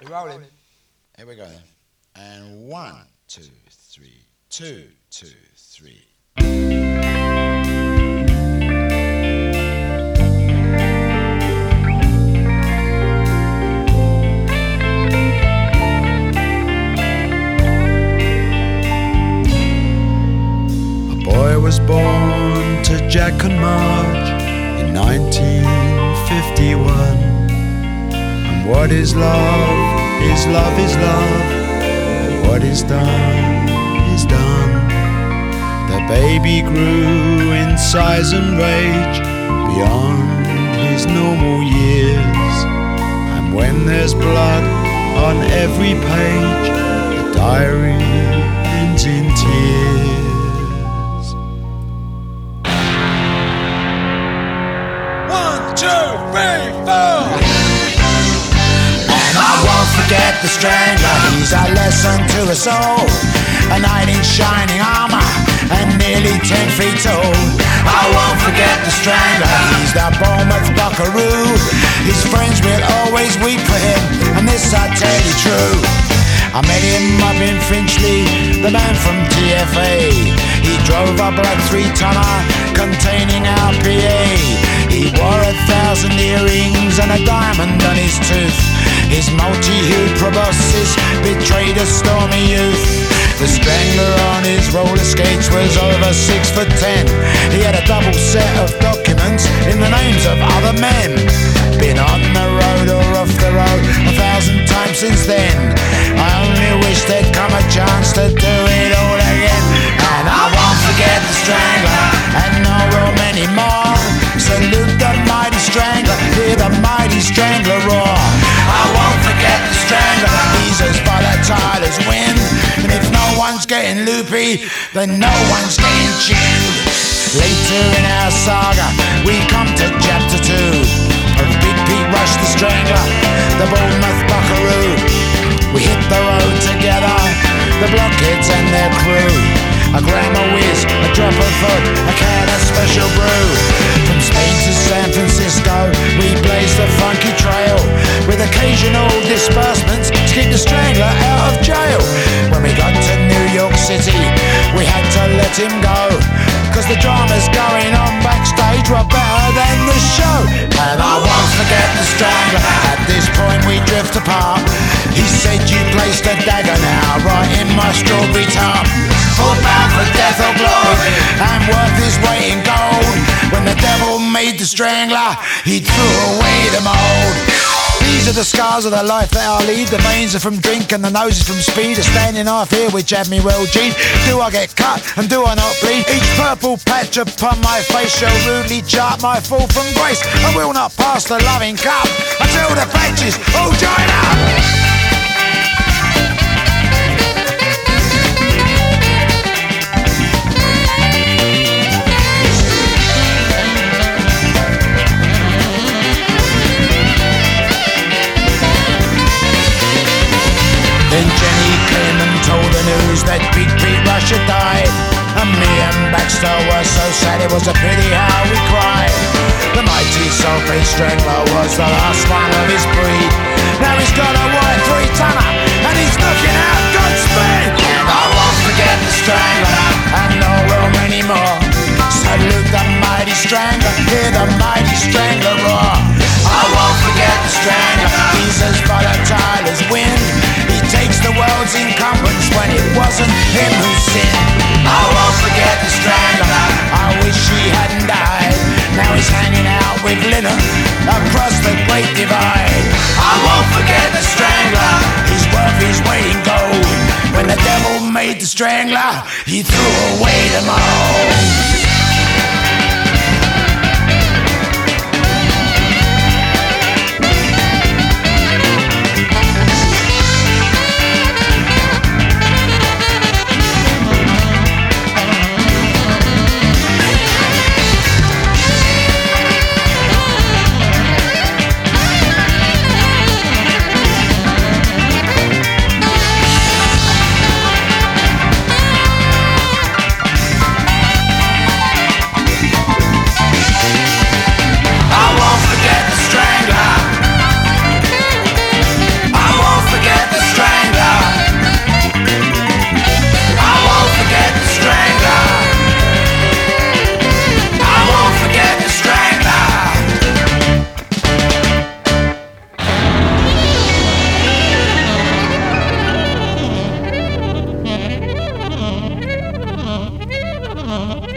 You're rolling. Here we go then. And 1, 2, 3, 2, 2, 3. A boy was born to Jack and Marge in 1951. And what is love? Is love is love. What is done is done. The baby grew in size and rage beyond his normal years. And when there's blood on every page, the diary ends in tears. 1, 2, 3, 4. And I won't forget the strangler, he's a lesson to us all. A knight in shining armour and nearly 10 feet tall. I won't forget the strangler, he's the Bournemouth buckaroo. His friends will always weep for him, and this I tell you true. I met him up in Finchley, the man from TFA. He drove a black 3-tonner containing our PA. He wore 1,000 earrings and a diamond on his tooth. His multi-hued proboscis betrayed a stormy youth. The strangler on his roller skates was over 6'10". He had a double set of documents in the names of other men. Been on the road or off the road 1,000 times since then. I only wish there'd come a chance to do it all again. And I won't forget the strangler, and nor will many more. Salute the mighty strangler, hear the mighty strangler roar. I won't forget the strangler, he's as volatile as wind. And if no one's getting loopy, then no one's getting chinned. Later in our saga, we come to chapter 2 of Big Pete Rush the Strangler, the Bournemouth buckaroo. We hit the road together, the blockheads and their crew. A grammar whiz, a drop of foot, a can of special brew. From Spain to San Francisco, we blazed the funky trail, with occasional disbursements to keep the strangler out of jail. When we got to New York City, we had to let him go, cause the dramas going on backstage were better than the show. And I won't forget the strangler, at this point we drift apart. He said you placed a dagger now right in my strawberry tart. Full bound for death or glory, and worth his weight in gold. When the devil made the strangler, he threw away the mould. These are the scars of the life that I lead. The veins are from drink and the nose is from speed. A standing knife here which had me well G'd. Do I get cut and do I not bleed? Each purple patch upon my face shall rudely chart my fall from grace. I will not pass the loving cup until the patches all join up. Then Jenny came and told the news that Big Pete Rush had died. And me and Baxter were so sad it was a pity how we cried. The mighty Soul-Faced Strangler was the last one of his breed. Now he's got a white 3-tonner and he's knocking out Godspeed. And I won't forget the Strangler, and nor will many more. Salute the mighty Strangler, hear the mighty Strangler roar. I won't forget the Strangler, he's as volatile as wind. He takes the world's encumbrance when it wasn't him who sinned. I won't forget the Strangler, I wish he hadn't died. Now he's hanging out with Lynn across the Great Divide. I won't forget the Strangler, he's worth his weight in gold. When the devil made the Strangler, he threw away the mold. Bye.